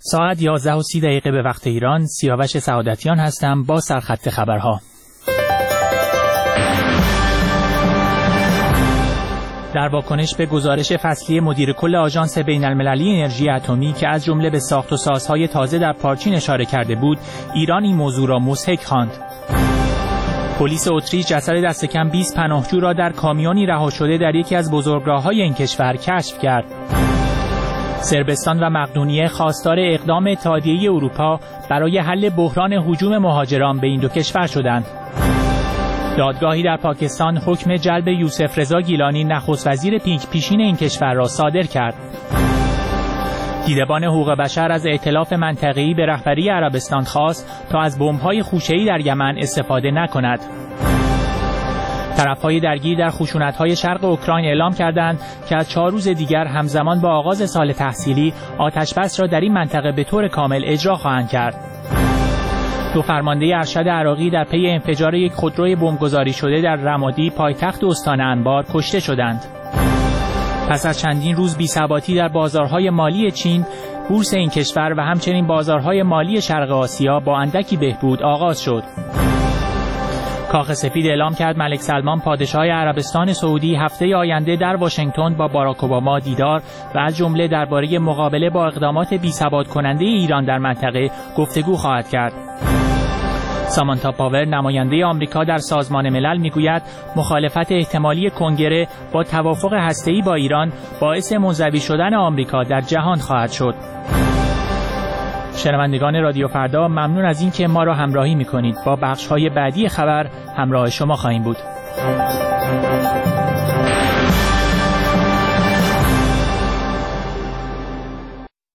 ساعت 11:30 به وقت ایران. سیاوش سعادتیان هستم با سرخط خبرها. در واکنش به گزارش فصلی مدیر کل آژانس بین‌المللی انرژی اتمی که از جمله به ساخت و سازهای تازه در پارچین اشاره کرده بود، ایران این موضوع را مضحک خواند. پلیس اتریش جسد دست کم 20 پناهجو را در کامیونی رها شده در یکی از بزرگراه‌های این کشور کشف کرد. صربستان و مقدونیه خواستار اقدام اتحادیه اروپا برای حل بحران هجوم مهاجران به این دو کشور شدند. دادگاهی در پاکستان حکم جلب یوسف رضا گیلانی نخست وزیر پیشین این کشور را صادر کرد. دیدبان حقوق بشر از ائتلاف منطقه‌ای به رهبری عربستان خواست تا از بمب‌های خوشه‌ای در یمن استفاده نکند. طرف‌های درگیر در خشونت‌های شرق اوکراین اعلام کردند که از 4 روز دیگر همزمان با آغاز سال تحصیلی آتش‌بس را در این منطقه به طور کامل اجرا خواهند کرد. دو فرمانده ارشد عراقی در پی انفجار یک خودروی بمبگذاری شده در رمادی پایتخت استان انبار کشته شدند. پس از چندین روز بی‌ثباتی در بازارهای مالی چین، بورس این کشور و همچنین بازارهای مالی شرق آسیا با اندکی بهبود آغاز شد. کاخ سفید اعلام کرد ملک سلمان پادشاه عربستان سعودی هفته آینده در واشنگتن با باراک اوباما دیدار و از جمله درباره مقابله با اقدامات بی‌ثبات کننده ایران در منطقه گفتگو خواهد کرد. سامانتا پاور نماینده آمریکا در سازمان ملل میگوید مخالفت احتمالی کنگره با توافق هسته‌ای با ایران باعث منزوی شدن آمریکا در جهان خواهد شد. شنوندگان رادیو فردا، ممنون از اینکه ما را همراهی می‌کنید. با بخش‌های بعدی خبر همراه شما خواهیم بود.